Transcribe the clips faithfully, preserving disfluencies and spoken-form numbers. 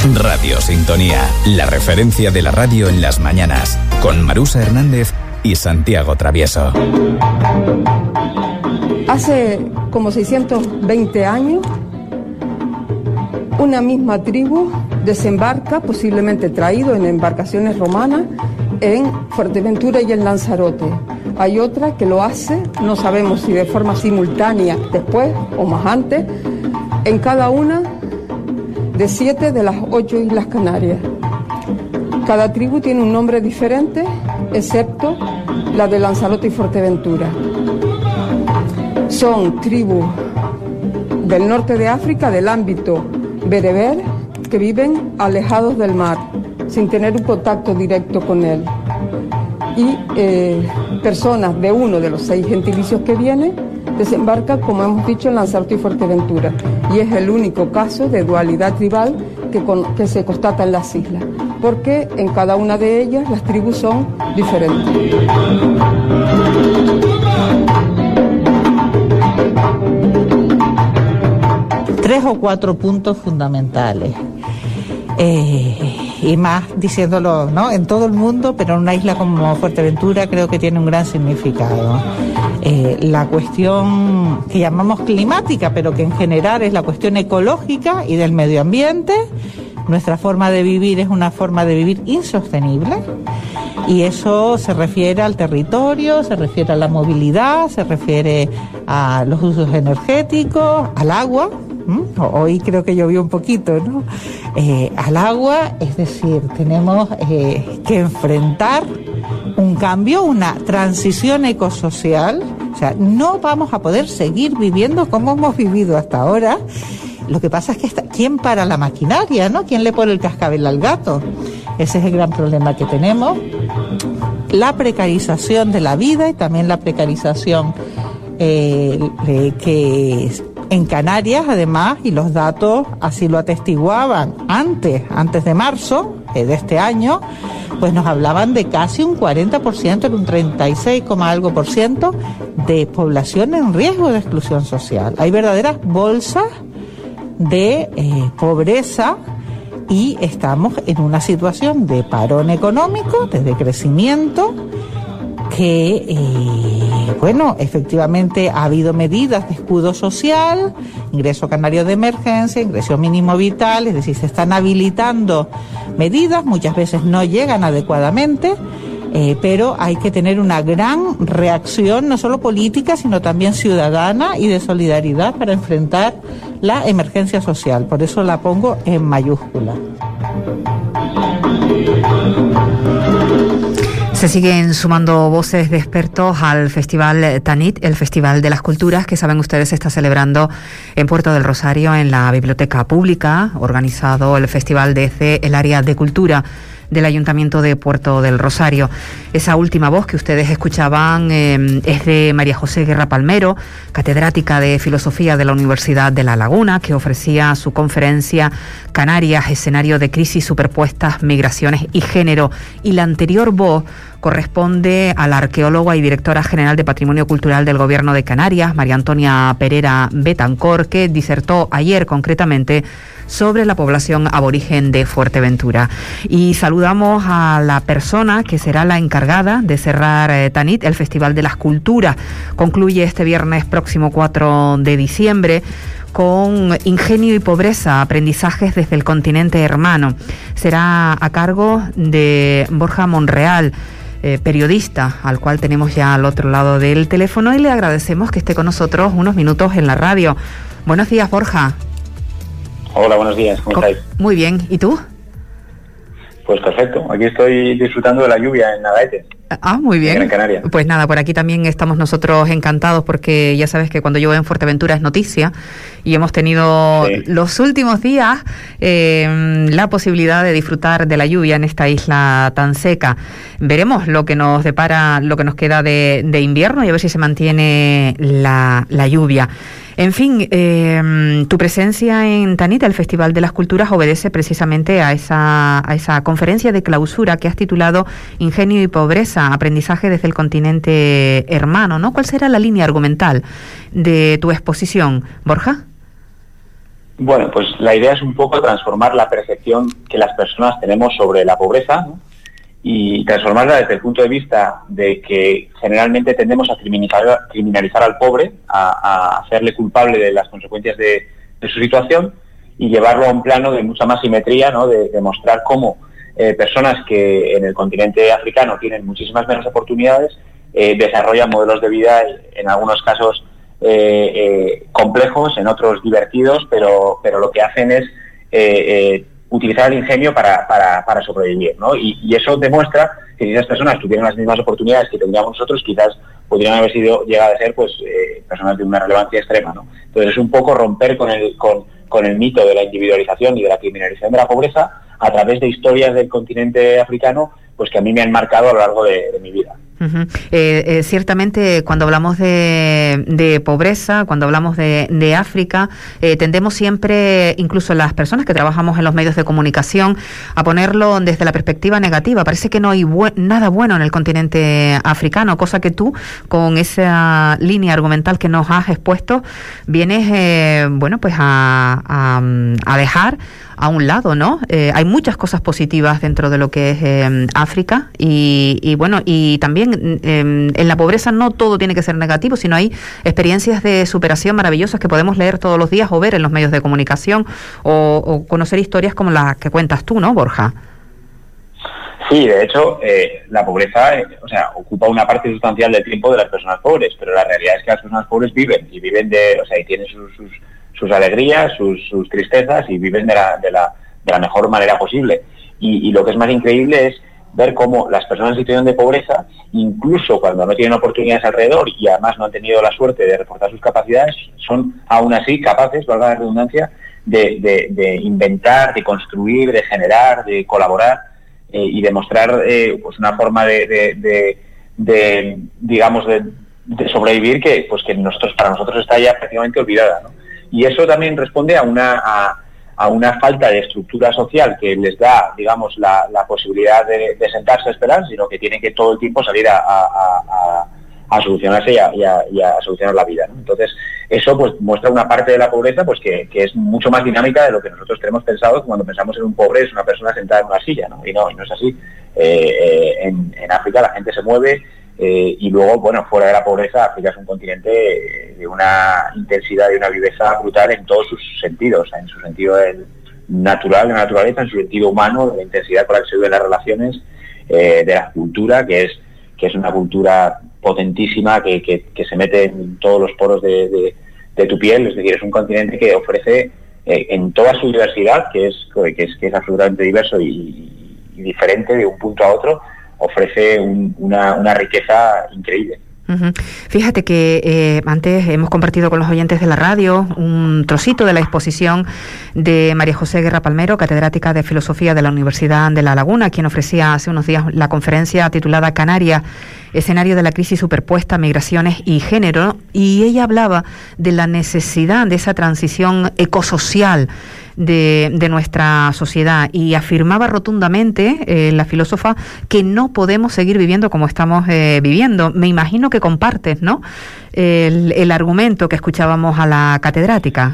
Radio Sintonía, la referencia de la radio en las mañanas, con Marusa Hernández y Santiago Travieso. Hace como seiscientos veinte años, una misma tribu desembarca, posiblemente traído en embarcaciones romanas, en Fuerteventura y en Lanzarote. Hay otra que lo hace, no sabemos si de forma simultánea después o más antes, en cada una de siete de las ocho Islas Canarias. Cada tribu tiene un nombre diferente, excepto la de Lanzarote y Fuerteventura. Son tribus del norte de África, del ámbito bereber, que viven alejados del mar, sin tener un contacto directo con él. Y eh, personas de uno de los seis gentilicios que vienen desembarcan, como hemos dicho, en Lanzarote y Fuerteventura. Y es el único caso de dualidad tribal que, con, que se constata en las islas, porque en cada una de ellas las tribus son diferentes. Tres o cuatro puntos fundamentales. Eh, y más diciéndolo, ¿no?, en todo el mundo, pero en una isla como Fuerteventura creo que tiene un gran significado. Eh, la cuestión que llamamos climática, pero que en general es la cuestión ecológica y del medio ambiente. Nuestra forma de vivir es una forma de vivir insostenible, y eso se refiere al territorio, se refiere a la movilidad, se refiere a los usos energéticos, al agua. ¿Mm? Hoy creo que llovió un poquito, ¿no? Eh, al agua, es decir, tenemos eh, que enfrentar un cambio, una transición ecosocial. O sea, no vamos a poder seguir viviendo como hemos vivido hasta ahora. Lo que pasa es que está, ¿quién para la maquinaria, no? ¿Quién le pone el cascabel al gato? Ese es el gran problema que tenemos. La precarización de la vida y también la precarización eh, eh, que en Canarias, además, y los datos así lo atestiguaban antes, antes de marzo eh, de este año, pues nos hablaban de casi un cuarenta por ciento, en un treinta y seis, algo por ciento de población en riesgo de exclusión social. Hay verdaderas bolsas de eh, pobreza, y estamos en una situación de parón económico, de decrecimiento, que, eh, bueno, efectivamente ha habido medidas de escudo social, ingreso canario de emergencia, ingreso mínimo vital, es decir, se están habilitando medidas, muchas veces no llegan adecuadamente, eh, pero hay que tener una gran reacción, no solo política, sino también ciudadana y de solidaridad para enfrentar la emergencia social. Por eso la pongo en mayúscula. Se siguen sumando voces de expertos al Festival Tanit, el Festival de las Culturas, que saben ustedes se está celebrando en Puerto del Rosario, en la Biblioteca Pública, organizado el festival desde el área de cultura del Ayuntamiento de Puerto del Rosario. Esa última voz que ustedes escuchaban eh, es de María José Guerra Palmero, catedrática de Filosofía de la Universidad de La Laguna, que ofrecía su conferencia Canarias, escenario de crisis superpuestas, migraciones y género. Y la anterior voz corresponde a la arqueóloga y directora general de Patrimonio Cultural del Gobierno de Canarias, María Antonia Pereira Betancor, que disertó ayer concretamente sobre la población aborigen de Fuerteventura. Y saludamos a la persona que será la encargada de cerrar eh, Tanit, el Festival de las Culturas. Concluye este viernes próximo cuatro de diciembre con Ingenio y Pobreza, aprendizajes desde el continente hermano. Será a cargo de Borja Monreal, eh, periodista, al cual tenemos ya al otro lado del teléfono, y le agradecemos que esté con nosotros unos minutos en la radio. Buenos días, Borja. Hola, buenos días, ¿cómo estáis? Muy bien, ¿y tú? Pues perfecto, aquí estoy disfrutando de la lluvia en Navaete. Ah, muy bien. En Gran Canaria. Pues nada, por aquí también estamos nosotros encantados, porque ya sabes que cuando llueve en Fuerteventura es noticia, y hemos tenido sí. los últimos días eh, la posibilidad de disfrutar de la lluvia en esta isla tan seca. Veremos lo que nos depara, lo que nos queda de, de invierno, y a ver si se mantiene la, la lluvia. En fin, eh, tu presencia en Tanit, el Festival de las Culturas, obedece precisamente a esa, a esa conferencia de clausura que has titulado Ingenio y Pobreza, aprendizaje desde el continente hermano, ¿no? ¿Cuál será la línea argumental de tu exposición, Borja? Bueno, pues la idea es un poco transformar la percepción que las personas tenemos sobre la pobreza, ¿no? Y transformarla desde el punto de vista de que generalmente tendemos a criminalizar, criminalizar al pobre, a, a hacerle culpable de las consecuencias de, de su situación y llevarlo a un plano de mucha más simetría, ¿no? De, de mostrar cómo eh, personas que en el continente africano tienen muchísimas menos oportunidades eh, desarrollan modelos de vida, en algunos casos eh, eh, complejos, en otros divertidos, pero, pero lo que hacen es eh, eh, utilizar el ingenio para, para, para sobrevivir, ¿no? Y, y eso demuestra que si esas personas tuvieran las mismas oportunidades que tendríamos nosotros, quizás podrían haber sido llegado a ser pues eh, personas de una relevancia extrema, ¿no? Entonces es un poco romper con el con, con el mito de la individualización y de la criminalización de la pobreza a través de historias del continente africano, pues que a mí me han marcado a lo largo de, de mi vida. Uh-huh. Eh, eh, ciertamente, cuando hablamos de, de pobreza, cuando hablamos de, de África, eh, tendemos siempre, incluso las personas que trabajamos en los medios de comunicación, a ponerlo desde la perspectiva negativa. Parece que no hay bu- nada bueno en el continente africano, cosa que tú, con esa línea argumental que nos has expuesto, vienes, eh, bueno, pues a, a, a dejar a un lado, ¿no? Eh, hay muchas cosas positivas dentro de lo que es eh, África y, y bueno, y también eh, en la pobreza no todo tiene que ser negativo, sino hay experiencias de superación maravillosas que podemos leer todos los días o ver en los medios de comunicación o, o conocer historias como las que cuentas tú, ¿no, Borja? Sí, de hecho, eh, la pobreza, eh, o sea, ocupa una parte sustancial del tiempo de las personas pobres, pero la realidad es que las personas pobres viven y viven de, o sea, y tienen sus, sus sus alegrías, sus, sus tristezas y viven de la, de la, de la mejor manera posible. Y, y lo que es más increíble es ver cómo las personas en situación de pobreza, incluso cuando no tienen oportunidades alrededor y además no han tenido la suerte de reforzar sus capacidades, son aún así capaces, valga la redundancia, de, de, de inventar, de construir, de generar, de colaborar eh, y de mostrar eh, pues una forma de, de, de, de digamos, de, de sobrevivir que, pues que nosotros, para nosotros está ya prácticamente olvidada, ¿no? Y eso también responde a una a, a una falta de estructura social que les da, digamos, la, la posibilidad de, de sentarse a esperar, sino que tienen que todo el tiempo salir a, a, a, a solucionarse y a, y, a, y a solucionar la vida, ¿no? Entonces, eso pues muestra una parte de la pobreza pues que, que es mucho más dinámica de lo que nosotros tenemos pensado cuando pensamos en un pobre es una persona sentada en una silla, ¿no? Y no, y no es así. Eh, eh, en, en África la gente se mueve. Eh, y luego, bueno, fuera de la pobreza, África es un continente eh, de una intensidad y una viveza brutal en todos sus sentidos, en su sentido del natural, de la naturaleza, en su sentido humano, de la intensidad con la que se viven las relaciones, eh, de la cultura, que es que es una cultura potentísima, que, que, que se mete en todos los poros de, de, de tu piel. Es decir, es un continente que ofrece eh, en toda su diversidad, que es, que es, que es absolutamente diverso y, y diferente de un punto a otro, ofrece un, una, una riqueza increíble. Uh-huh. Fíjate que eh, antes hemos compartido con los oyentes de la radio un trocito de la exposición de María José Guerra Palmero, catedrática de Filosofía de la Universidad de La Laguna, quien ofrecía hace unos días la conferencia titulada Canarias, escenario de la crisis superpuesta, migraciones y género, y ella hablaba de la necesidad de esa transición ecosocial de, de nuestra sociedad y afirmaba rotundamente eh, la filósofa que no podemos seguir viviendo como estamos eh, viviendo. Me imagino que compartes, ¿no?, el, el argumento que escuchábamos a la catedrática.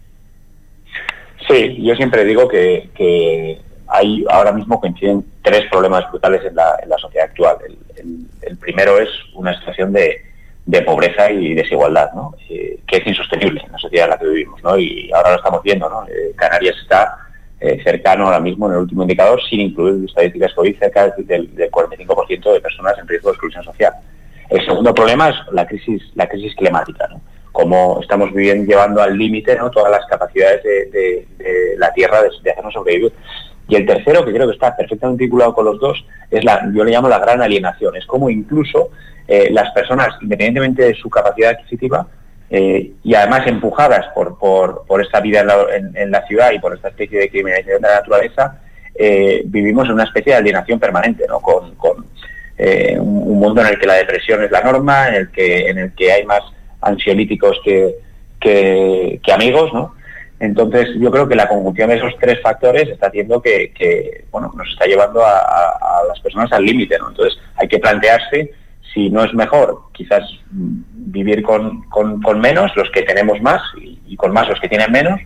Sí, yo siempre digo que, que hay ahora mismo coinciden tres problemas brutales en la, en la sociedad actual. El, el, el primero es una situación de, de pobreza y desigualdad, ¿no? Eh, que es insostenible en la sociedad en la que vivimos, ¿no? Y ahora lo estamos viendo, ¿no? Eh, Canarias está eh, cercano ahora mismo en el último indicador, sin incluir estadísticas COVID, cerca del, del cuarenta y cinco por ciento de personas en riesgo de exclusión social. El segundo problema es la crisis, la crisis climática, ¿no? Como estamos viviendo, llevando al límite, ¿no?, todas las capacidades de, de, de la Tierra de, de hacernos sobrevivir. Y el tercero, que creo que está perfectamente vinculado con los dos, es la, yo le llamo la gran alienación. Es como incluso eh, las personas, independientemente de su capacidad adquisitiva, eh, y además empujadas por, por, por esta vida en la, en, en la ciudad y por esta especie de criminalización de la naturaleza, eh, vivimos en una especie de alienación permanente, ¿no?, con, con eh, un, un mundo en el que la depresión es la norma, en el que, en el que hay más ansiolíticos que, que, que amigos, ¿no? Entonces yo creo que la conjunción de esos tres factores está haciendo que, que bueno, nos está llevando a, a, a las personas al límite, ¿no? Entonces hay que plantearse si no es mejor quizás vivir con, con, con menos los que tenemos más y, y con más los que tienen menos,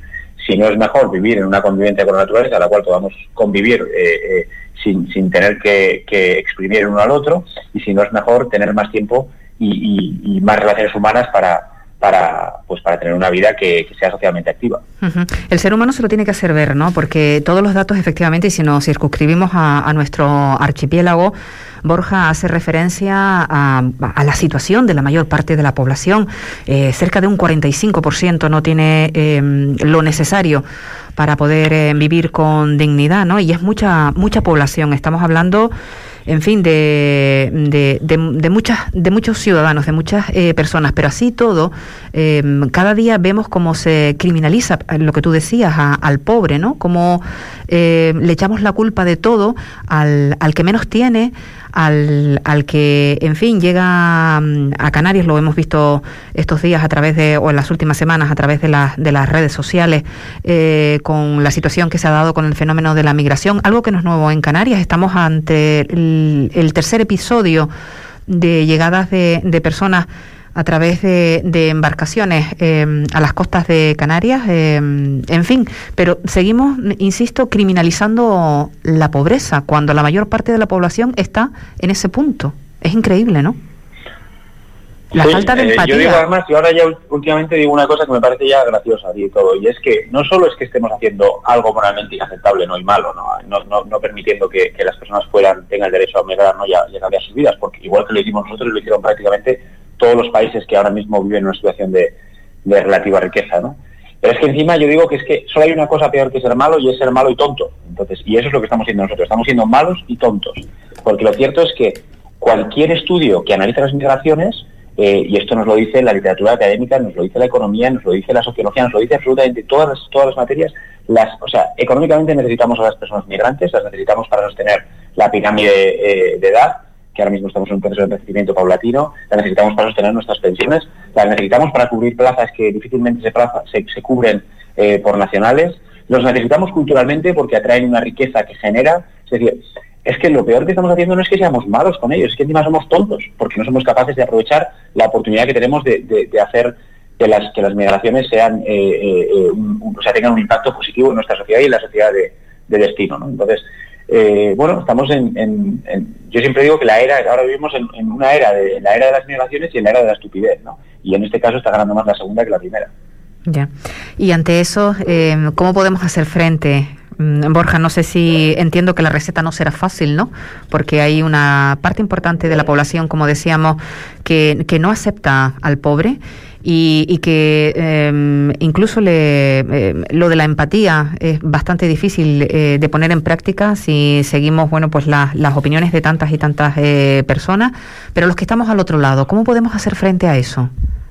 si no es mejor vivir en una convivencia con la naturaleza, a la cual podamos convivir eh, eh, sin, sin tener que, que exprimir el uno al otro, y si no es mejor tener más tiempo y, y, y más relaciones humanas para para pues para tener una vida que, que sea socialmente activa. Uh-huh. El ser humano se lo tiene que hacer ver, ¿no? Porque todos los datos, efectivamente, y si nos circunscribimos a, a nuestro archipiélago, Borja hace referencia a, a la situación de la mayor parte de la población. Eh, cerca de un cuarenta y cinco por ciento no tiene eh, lo necesario para poder eh, vivir con dignidad, ¿no? Y es mucha mucha población. Estamos hablando, en fin, de de, de, de muchas de muchos ciudadanos, de muchas eh, personas, pero así todo, eh, cada día vemos cómo se criminaliza, lo que tú decías, a, al pobre, ¿no? Cómo eh, le echamos la culpa de todo al, al que menos tiene, al, al que, en fin, llega a Canarias, lo hemos visto estos días a través de, o en las últimas semanas, a través de las de las redes sociales, eh, con la situación que se ha dado con el fenómeno de la migración, algo que no es nuevo en Canarias. Estamos ante el, el tercer episodio de llegadas de, de personas a través de, de embarcaciones eh, a las costas de Canarias, eh, en fin, pero seguimos, insisto, criminalizando la pobreza cuando la mayor parte de la población está en ese punto. Es increíble, ¿no? La sí, falta de eh, empatía. Yo digo además, y ahora ya últimamente digo una cosa que me parece ya graciosa y todo, y es que no solo es que estemos haciendo algo moralmente inaceptable, no y malo, no, no, no, no permitiendo que, que las personas fueran, tengan el derecho a migrar, no, y a, y a cambiar sus vidas, porque igual que lo hicimos nosotros, lo hicieron prácticamente todos los países que ahora mismo viven en una situación de, de relativa riqueza, ¿no? Pero es que encima yo digo que es que solo hay una cosa peor que ser malo, y es ser malo y tonto. Entonces, y eso es lo que estamos haciendo nosotros, estamos siendo malos y tontos, porque lo cierto es que cualquier estudio que analice las migraciones, eh, y esto nos lo dice la literatura académica, nos lo dice la economía, nos lo dice la sociología, nos lo dice absolutamente todas las, todas las materias, las, o sea, económicamente necesitamos a las personas migrantes, las necesitamos para sostener la pirámide eh, de edad, que ahora mismo estamos en un proceso de envejecimiento paulatino, la necesitamos para sostener nuestras pensiones, la necesitamos para cubrir plazas que difícilmente se, plaza, se, se cubren eh, por nacionales, los necesitamos culturalmente porque atraen una riqueza que genera, es decir, es que lo peor que estamos haciendo no es que seamos malos con ellos, es que encima somos tontos, porque no somos capaces de aprovechar la oportunidad que tenemos de, de, de hacer que las, que las migraciones sean, eh, eh, un, un, o sea, tengan un impacto positivo en nuestra sociedad y en la sociedad de, de destino, ¿no? Entonces, Eh, bueno, estamos en, en, en... Yo siempre digo que la era, ahora vivimos en, en una era, de en la era de las migraciones y en la era de la estupidez, ¿no? Y en este caso está ganando más la segunda que la primera. Ya. Y ante eso, eh, ¿cómo podemos hacer frente? Borja, no sé si entiendo que la receta no será fácil, ¿no? Porque hay una parte importante de la población, como decíamos, que, que no acepta al pobre y, y que eh, incluso le, eh, lo de la empatía es bastante difícil eh, de poner en práctica si seguimos, bueno, pues la, las opiniones de tantas y tantas eh, personas, pero los que estamos al otro lado, ¿cómo podemos hacer frente a eso?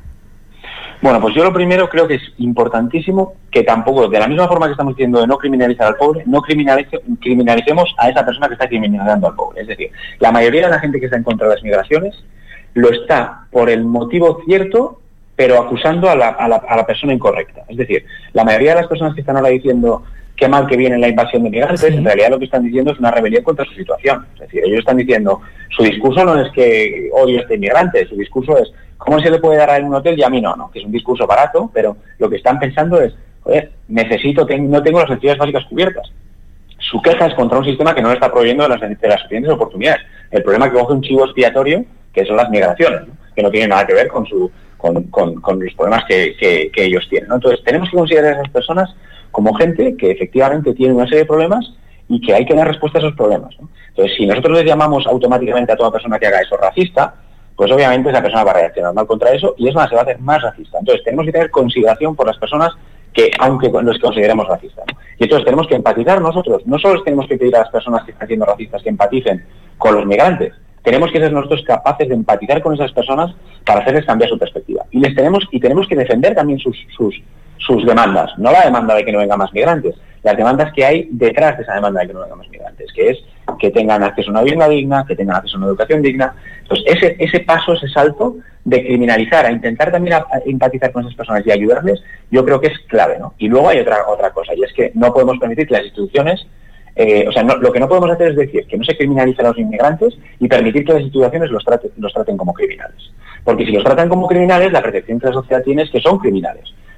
Bueno, pues yo lo primero creo que es importantísimo que tampoco, de la misma forma que estamos diciendo de no criminalizar al pobre, no criminalice, criminalicemos a esa persona que está criminalizando al pobre. Es decir, la mayoría de la gente que está en contra de las migraciones lo está por el motivo cierto, pero acusando a la, a la, a la persona incorrecta. Es decir, la mayoría de las personas que están ahora diciendo qué mal que viene la invasión de migrantes, sí, en realidad lo que están diciendo es una rebelión contra su situación. Es decir, ellos están diciendo, su discurso no es que odio a este inmigrante, su discurso es ¿cómo se le puede dar a él un hotel y a mí no? No, que es un discurso barato, pero lo que están pensando es, joder, necesito, ten, no tengo las necesidades básicas cubiertas. Su queja es contra un sistema que no le está proveyendo de las, de las suficientes oportunidades. El problema es que coge un chivo expiatorio, que son las migraciones, ¿no? Que no tiene nada que ver con su con, con, con los problemas que, que, que ellos tienen, ¿no? Entonces, tenemos que considerar a esas personas como gente que efectivamente tiene una serie de problemas y que hay que dar respuesta a esos problemas, ¿no? Entonces, si nosotros les llamamos automáticamente a toda persona que haga eso racista, pues obviamente esa persona va a reaccionar mal contra eso y es más, se va a hacer más racista. Entonces tenemos que tener consideración por las personas que, aunque los consideremos racistas, ¿no? Y entonces tenemos que empatizar nosotros. No solo tenemos que pedir a las personas que están siendo racistas que empaticen con los migrantes, tenemos que ser nosotros capaces de empatizar con esas personas para hacerles cambiar su perspectiva. Y les tenemos y tenemos que defender también sus, sus, sus demandas, no la demanda de que no vengan más migrantes, las demandas que hay detrás de esa demanda de que no vengan más migrantes, que es que tengan acceso a una vivienda digna, que tengan acceso a una educación digna. Entonces, ese, ese paso, ese salto de criminalizar, a intentar también a, a empatizar con esas personas y ayudarles, yo creo que es clave, ¿no? Y luego hay otra otra cosa, y es que no podemos permitir que las instituciones, eh, o sea, no, lo que no podemos hacer es decir que no se criminalicen a los inmigrantes y permitir que las instituciones los, trate, los traten como criminales. Porque si los tratan como criminales, la percepción que la sociedad tiene es que son criminales.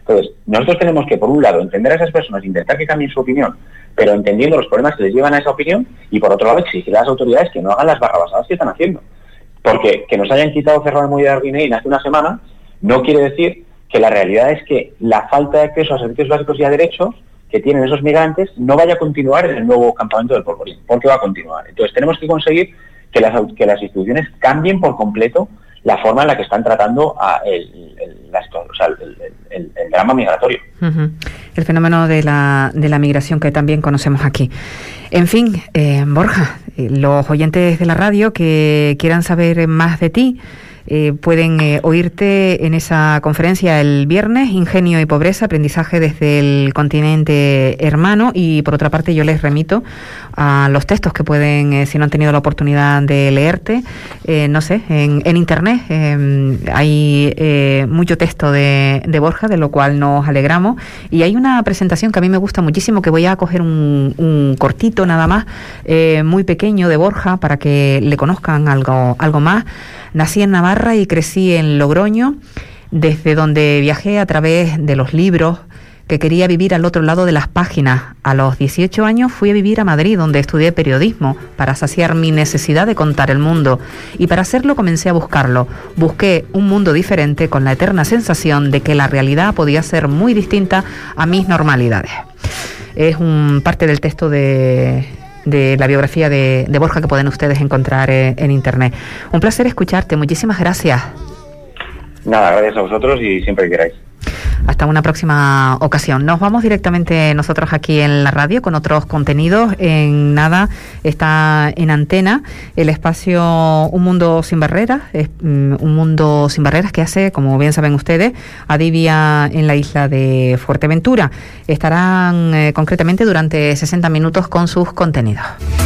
Entonces, nosotros tenemos que, por un lado, entender a esas personas, intentar que cambien su opinión, pero entendiendo los problemas que les llevan a esa opinión, y por otro lado, exigir a las autoridades que no hagan las barrabasadas que están haciendo. Porque que nos hayan quitado cerrado el muelle de Arguineguín hace una semana no quiere decir que la realidad es que la falta de acceso a servicios básicos y a derechos que tienen esos migrantes no vaya a continuar en el nuevo campamento del Polvorín, porque va a continuar. Entonces tenemos que conseguir que las, que las instituciones cambien por completo la forma en la que están tratando a el, el, la, o sea, el, el, el drama migratorio. Uh-huh. El fenómeno de la, de la migración que también conocemos aquí. En fin, eh, Borja, los oyentes de la radio que quieran saber más de ti, Eh, pueden eh, oírte en esa conferencia el viernes, Ingenio y Pobreza, aprendizaje desde el continente hermano, y por otra parte yo les remito a los textos que pueden, eh, si no han tenido la oportunidad de leerte, eh, no sé, en, en internet eh, hay eh, mucho texto de, de Borja, de lo cual nos alegramos, y hay una presentación que a mí me gusta muchísimo, que voy a coger un, un cortito nada más, eh, muy pequeño de Borja, para que le conozcan algo, algo más. Nací en Navarra y crecí en Logroño, desde donde viajé a través de los libros, que quería vivir al otro lado de las páginas. A los dieciocho años fui a vivir a Madrid, donde estudié periodismo, para saciar mi necesidad de contar el mundo. Y para hacerlo comencé a buscarlo. Busqué un mundo diferente, con la eterna sensación de que la realidad podía ser muy distinta a mis normalidades. Es un parte del texto de... de la biografía de, de Borja, que pueden ustedes encontrar eh, en internet. Un placer escucharte, muchísimas gracias. Nada, gracias a vosotros y siempre que queráis. Hasta una próxima ocasión. Nos vamos directamente nosotros aquí en la radio con otros contenidos. En nada está en antena el espacio Un Mundo Sin Barreras, es um, un mundo sin barreras que hace, como bien saben ustedes, Adivia en la isla de Fuerteventura. Estarán eh, concretamente durante sesenta minutos con sus contenidos.